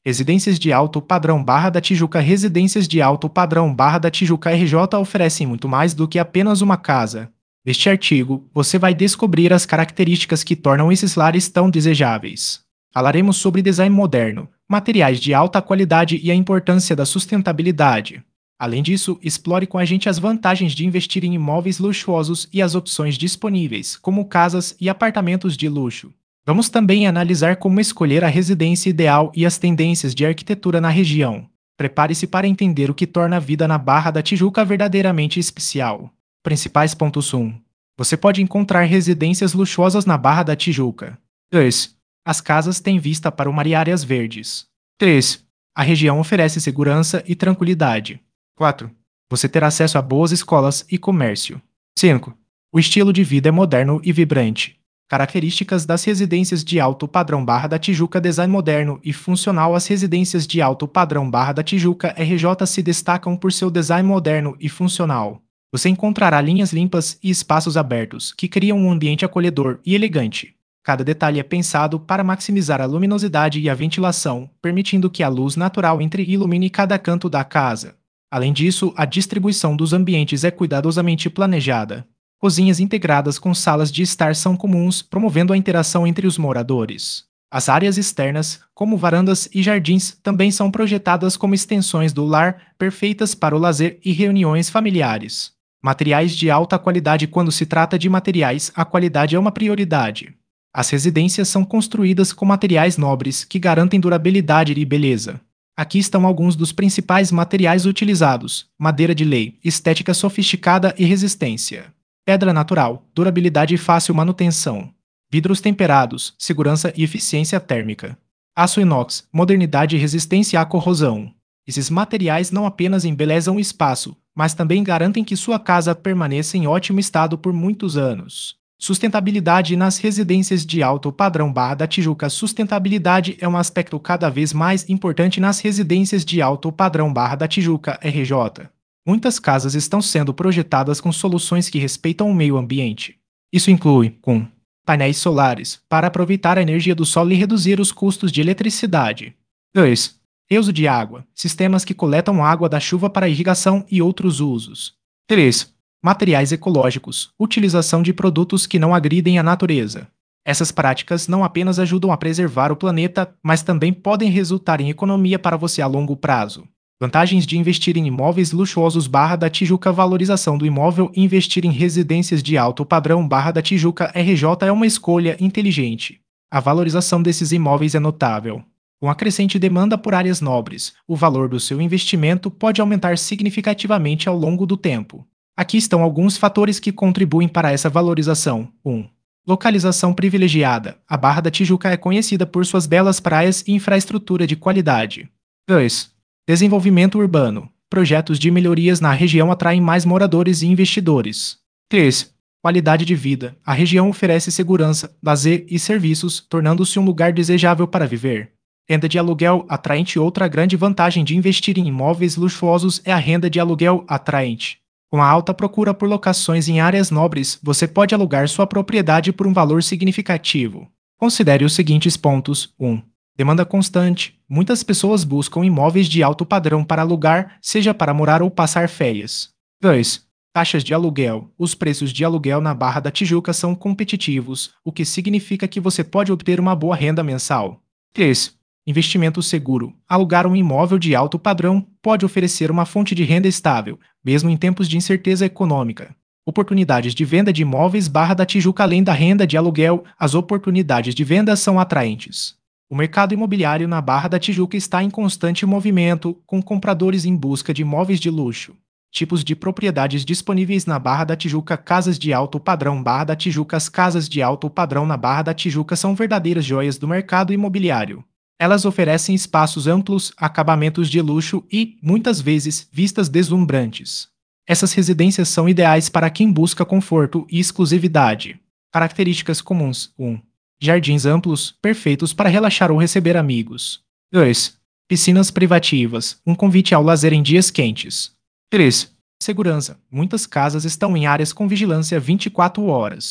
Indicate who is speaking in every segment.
Speaker 1: Residências de alto padrão Barra da Tijuca. Residências de alto padrão Barra da Tijuca RJ oferecem muito mais do que apenas uma casa. Neste artigo, você vai descobrir as características que tornam esses lares tão desejáveis. Falaremos sobre design moderno, materiais de alta qualidade e a importância da sustentabilidade. Além disso, explore com a gente as vantagens de investir em imóveis luxuosos e as opções disponíveis, como casas e apartamentos de luxo. Vamos também analisar como escolher a residência ideal e as tendências de arquitetura na região. Prepare-se para entender o que torna a vida na Barra da Tijuca verdadeiramente especial. Principais pontos 1. Você pode encontrar residências luxuosas na Barra da Tijuca. 2. As casas têm vista para o mar e áreas verdes. 3. A região oferece segurança e tranquilidade. 4. Você terá acesso a boas escolas e comércio. 5. O estilo de vida é moderno e vibrante. Características das residências de alto padrão Barra da Tijuca. Design moderno e funcional. As residências de alto padrão Barra da Tijuca RJ se destacam por seu design moderno e funcional. Você encontrará linhas limpas e espaços abertos, que criam um ambiente acolhedor e elegante. Cada detalhe é pensado para maximizar a luminosidade e a ventilação, permitindo que a luz natural entre e ilumine cada canto da casa. Além disso, a distribuição dos ambientes é cuidadosamente planejada. Cozinhas integradas com salas de estar são comuns, promovendo a interação entre os moradores. As áreas externas, como varandas e jardins, também são projetadas como extensões do lar, perfeitas para o lazer e reuniões familiares. Materiais de alta qualidade. Quando se trata de materiais, a qualidade é uma prioridade. As residências são construídas com materiais nobres que garantem durabilidade e beleza. Aqui estão alguns dos principais materiais utilizados: madeira de lei, estética sofisticada e resistência. Pedra natural, durabilidade e fácil manutenção. Vidros temperados, segurança e eficiência térmica. Aço inox, modernidade e resistência à corrosão. Esses materiais não apenas embelezam o espaço, mas também garantem que sua casa permaneça em ótimo estado por muitos anos. Sustentabilidade nas residências de alto padrão Barra da Tijuca. Sustentabilidade é um aspecto cada vez mais importante nas residências de alto padrão Barra da Tijuca RJ. Muitas casas estão sendo projetadas com soluções que respeitam o meio ambiente. Isso inclui painéis solares, para aproveitar a energia do sol e reduzir os custos de eletricidade. 2. Reuso de água, sistemas que coletam água da chuva para irrigação e outros usos. 3. Materiais ecológicos, utilização de produtos que não agridem a natureza. Essas práticas não apenas ajudam a preservar o planeta, mas também podem resultar em economia para você a longo prazo. Vantagens de investir em imóveis luxuosos Barra da Tijuca. Valorização do imóvel. Investir em residências de alto padrão Barra da Tijuca RJ é uma escolha inteligente. A valorização desses imóveis é notável. Com a crescente demanda por áreas nobres, o valor do seu investimento pode aumentar significativamente ao longo do tempo. Aqui estão alguns fatores que contribuem para essa valorização. 1. Localização privilegiada. A Barra da Tijuca é conhecida por suas belas praias e infraestrutura de qualidade. 2. Desenvolvimento urbano. Projetos de melhorias na região atraem mais moradores e investidores. 3. Qualidade de vida. A região oferece segurança, lazer e serviços, tornando-se um lugar desejável para viver. Renda de aluguel atraente. Outra grande vantagem de investir em imóveis luxuosos é a renda de aluguel atraente. Com a alta procura por locações em áreas nobres, você pode alugar sua propriedade por um valor significativo. Considere os seguintes pontos. 1. Demanda constante. Muitas pessoas buscam imóveis de alto padrão para alugar, seja para morar ou passar férias. 2. Taxas de aluguel. Os preços de aluguel na Barra da Tijuca são competitivos, o que significa que você pode obter uma boa renda mensal. 3. Investimento seguro. Alugar um imóvel de alto padrão pode oferecer uma fonte de renda estável, mesmo em tempos de incerteza econômica. Oportunidades de venda de imóveis Barra da Tijuca. Além da renda de aluguel, as oportunidades de venda são atraentes. O mercado imobiliário na Barra da Tijuca está em constante movimento, com compradores em busca de imóveis de luxo. Tipos de propriedades disponíveis na Barra da Tijuca. Casas de alto padrão Barra da Tijuca. As casas de alto padrão na Barra da Tijuca são verdadeiras joias do mercado imobiliário. Elas oferecem espaços amplos, acabamentos de luxo e, muitas vezes, vistas deslumbrantes. Essas residências são ideais para quem busca conforto e exclusividade. Características comuns. 1. Jardins amplos, perfeitos para relaxar ou receber amigos. 2. Piscinas privativas, um convite ao lazer em dias quentes. 3. Segurança. Muitas casas estão em áreas com vigilância 24 horas.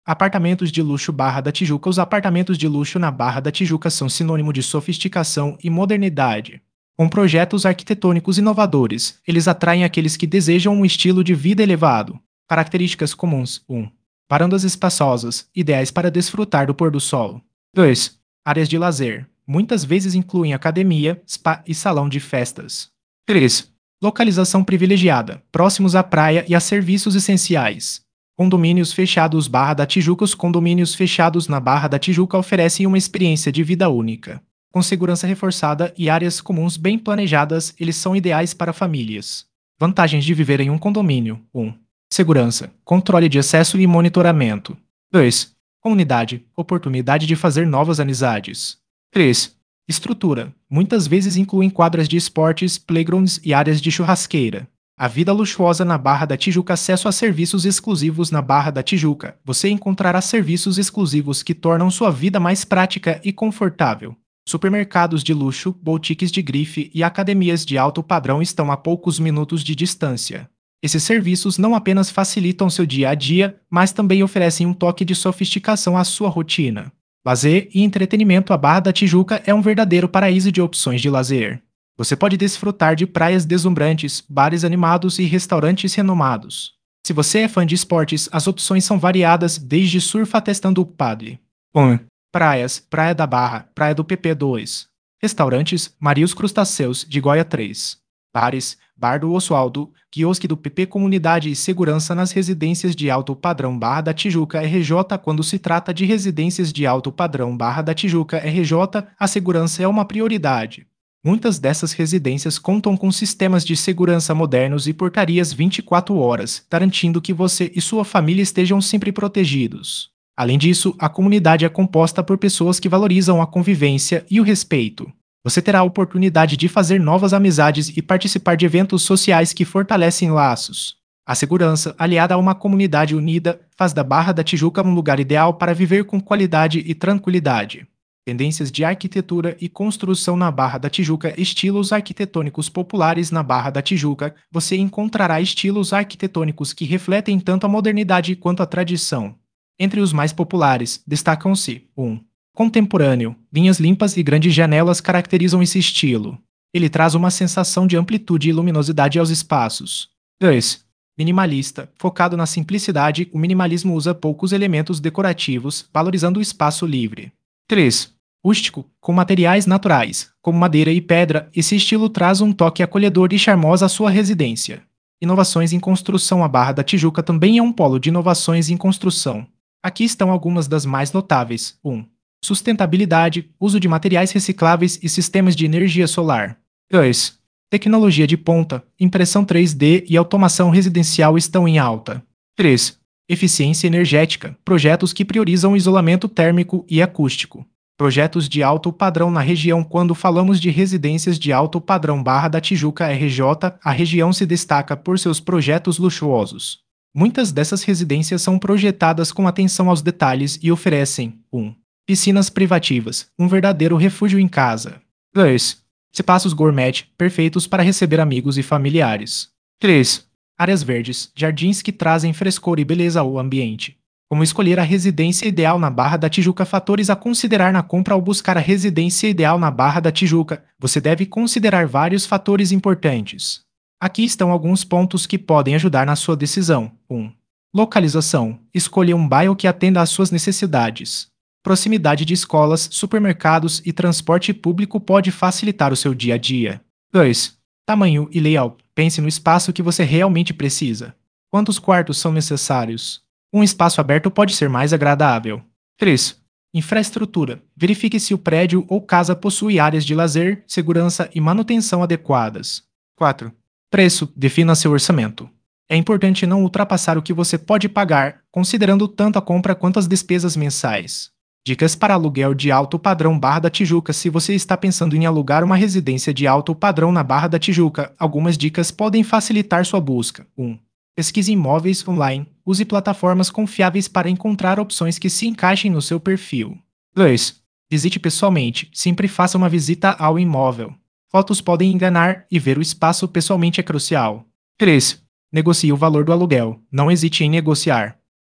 Speaker 1: Apartamentos de luxo Barra da Tijuca. Os apartamentos de luxo na Barra da Tijuca são sinônimo de sofisticação e modernidade. Com projetos arquitetônicos inovadores, eles atraem aqueles que desejam um estilo de vida elevado. Características comuns: 1. Varandas espaçosas, ideais para desfrutar do pôr do sol. 2. Áreas de lazer. Muitas vezes incluem academia, spa e salão de festas. 3. Localização privilegiada, próximos à praia e a serviços essenciais. Condomínios fechados Barra da Tijuca. Os condomínios fechados na Barra da Tijuca oferecem uma experiência de vida única. Com segurança reforçada e áreas comuns bem planejadas, eles são ideais para famílias. Vantagens de viver em um condomínio: 1. Segurança, controle de acesso e monitoramento. 2. Comunidade, oportunidade de fazer novas amizades. 3. Estrutura, muitas vezes incluem quadras de esportes, playgrounds e áreas de churrasqueira. A vida luxuosa na Barra da Tijuca. Acesso a serviços exclusivos na Barra da Tijuca. Você encontrará serviços exclusivos que tornam sua vida mais prática e confortável. Supermercados de luxo, boutiques de grife e academias de alto padrão estão a poucos minutos de distância. Esses serviços não apenas facilitam seu dia a dia, mas também oferecem um toque de sofisticação à sua rotina. Lazer e entretenimento. A Barra da Tijuca é um verdadeiro paraíso de opções de lazer. Você pode desfrutar de praias deslumbrantes, bares animados e restaurantes renomados. Se você é fã de esportes, as opções são variadas, desde surf até stand-up paddle. 1. Praias, Praia da Barra, Praia do PP 2. Restaurantes, Marios Crustáceos, de Goia 3. Bares, Bar do Oswaldo, Quiosque do PP. Comunidade e segurança nas residências de alto padrão Barra da Tijuca RJ. Quando se trata de residências de alto padrão Barra da Tijuca RJ, a segurança é uma prioridade. Muitas dessas residências contam com sistemas de segurança modernos e portarias 24 horas, garantindo que você e sua família estejam sempre protegidos. Além disso, a comunidade é composta por pessoas que valorizam a convivência e o respeito. Você terá a oportunidade de fazer novas amizades e participar de eventos sociais que fortalecem laços. A segurança, aliada a uma comunidade unida, faz da Barra da Tijuca um lugar ideal para viver com qualidade e tranquilidade. Tendências de arquitetura e construção na Barra da Tijuca. Estilos arquitetônicos populares na Barra da Tijuca. Você encontrará estilos arquitetônicos que refletem tanto a modernidade quanto a tradição. Entre os mais populares, destacam-se: 1. Contemporâneo. Linhas limpas e grandes janelas caracterizam esse estilo. Ele traz uma sensação de amplitude e luminosidade aos espaços. 2. Minimalista. Focado na simplicidade, o minimalismo usa poucos elementos decorativos, valorizando o espaço livre. 3. Rústico. Com materiais naturais, como madeira e pedra, esse estilo traz um toque acolhedor e charmoso à sua residência. Inovações em construção. A Barra da Tijuca também é um polo de inovações em construção. Aqui estão algumas das mais notáveis. 1. Sustentabilidade, uso de materiais recicláveis e sistemas de energia solar. 2. Tecnologia de ponta, impressão 3D e automação residencial estão em alta. 3. Eficiência energética, projetos que priorizam o isolamento térmico e acústico. Projetos de alto padrão na região. Quando falamos de residências de alto padrão Barra da Tijuca RJ, a região se destaca por seus projetos luxuosos. Muitas dessas residências são projetadas com atenção aos detalhes e oferecem: 1. Piscinas privativas, um verdadeiro refúgio em casa. 2. Espaços gourmet, perfeitos para receber amigos e familiares. 3. Áreas verdes, jardins que trazem frescor e beleza ao ambiente. Como escolher a residência ideal na Barra da Tijuca? Fatores a considerar na compra. Ao buscar a residência ideal na Barra da Tijuca, você deve considerar vários fatores importantes. Aqui estão alguns pontos que podem ajudar na sua decisão. 1. Localização. Escolha um bairro que atenda às suas necessidades. Proximidade de escolas, supermercados e transporte público pode facilitar o seu dia a dia. 2. Tamanho e layout. Pense no espaço que você realmente precisa. Quantos quartos são necessários? Um espaço aberto pode ser mais agradável. 3. Infraestrutura. Verifique se o prédio ou casa possui áreas de lazer, segurança e manutenção adequadas. 4. Preço. Defina seu orçamento. É importante não ultrapassar o que você pode pagar, considerando tanto a compra quanto as despesas mensais. Dicas para aluguel de alto padrão Barra da Tijuca. Se você está pensando em alugar uma residência de alto padrão na Barra da Tijuca, algumas dicas podem facilitar sua busca. 1. Pesquise imóveis online. Use plataformas confiáveis para encontrar opções que se encaixem no seu perfil. 2. Visite pessoalmente. Sempre faça uma visita ao imóvel. Fotos podem enganar e ver o espaço pessoalmente é crucial. 3. Negocie o valor do aluguel. Não hesite em negociar.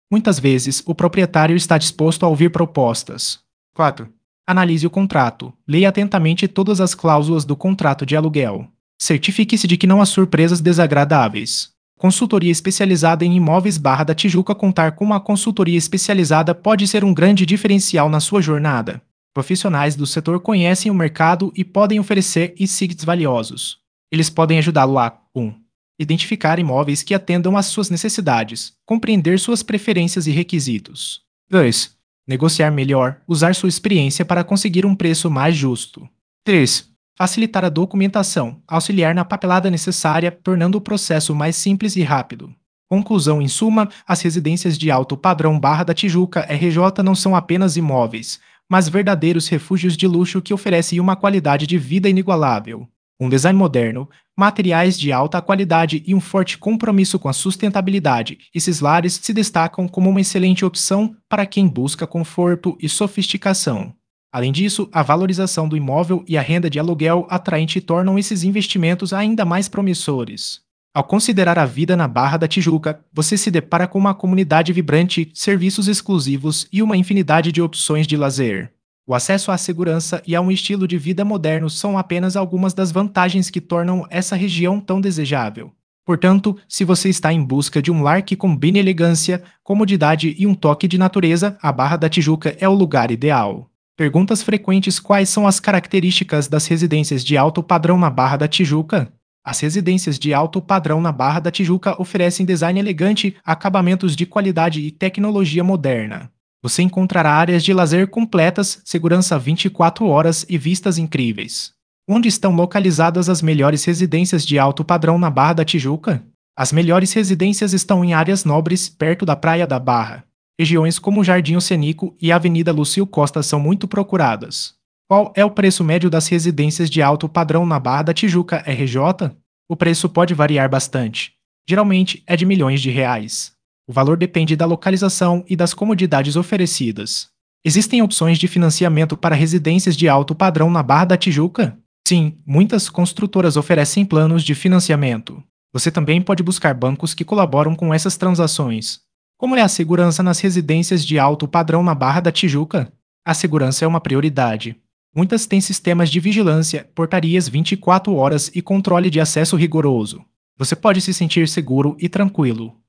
Speaker 1: Muitas vezes, o proprietário está disposto a ouvir propostas. 4. Analise o contrato. Leia atentamente todas as cláusulas do contrato de aluguel. Certifique-se de que não há surpresas desagradáveis. Consultoria especializada em imóveis Barra da Tijuca. Contar com uma consultoria especializada pode ser um grande diferencial na sua jornada. Profissionais do setor conhecem o mercado e podem oferecer insights valiosos. Eles podem ajudá-lo a 1. Identificar imóveis que atendam às suas necessidades, compreender suas preferências e requisitos. 2. Negociar melhor, usar sua experiência para conseguir um preço mais justo. 3. Facilitar a documentação, auxiliar na papelada necessária, tornando o processo mais simples e rápido. Conclusão: em suma, as residências de alto padrão Barra da Tijuca RJ não são apenas imóveis, mas verdadeiros refúgios de luxo que oferecem uma qualidade de vida inigualável. Um design moderno, materiais de alta qualidade e um forte compromisso com a sustentabilidade, esses lares se destacam como uma excelente opção para quem busca conforto e sofisticação. Além disso, a valorização do imóvel e a renda de aluguel atraente tornam esses investimentos ainda mais promissores. Ao considerar a vida na Barra da Tijuca, você se depara com uma comunidade vibrante, serviços exclusivos e uma infinidade de opções de lazer. O acesso à segurança e a um estilo de vida moderno são apenas algumas das vantagens que tornam essa região tão desejável. Portanto, se você está em busca de um lar que combine elegância, comodidade e um toque de natureza, a Barra da Tijuca é o lugar ideal. Perguntas frequentes: quais são as características das residências de alto padrão na Barra da Tijuca? As residências de alto padrão na Barra da Tijuca oferecem design elegante, acabamentos de qualidade e tecnologia moderna. Você encontrará áreas de lazer completas, segurança 24 horas e vistas incríveis. Onde estão localizadas as melhores residências de alto padrão na Barra da Tijuca? As melhores residências estão em áreas nobres, perto da Praia da Barra. Regiões como Jardim Oceânico e Avenida Lúcio Costa são muito procuradas. Qual é o preço médio das residências de alto padrão na Barra da Tijuca RJ? O preço pode variar bastante. Geralmente é de milhões de reais. O valor depende da localização e das comodidades oferecidas. Existem opções de financiamento para residências de alto padrão na Barra da Tijuca? Sim, muitas construtoras oferecem planos de financiamento. Você também pode buscar bancos que colaboram com essas transações. Como é a segurança nas residências de alto padrão na Barra da Tijuca? A segurança é uma prioridade. Muitas têm sistemas de vigilância, portarias 24 horas e controle de acesso rigoroso. Você pode se sentir seguro e tranquilo.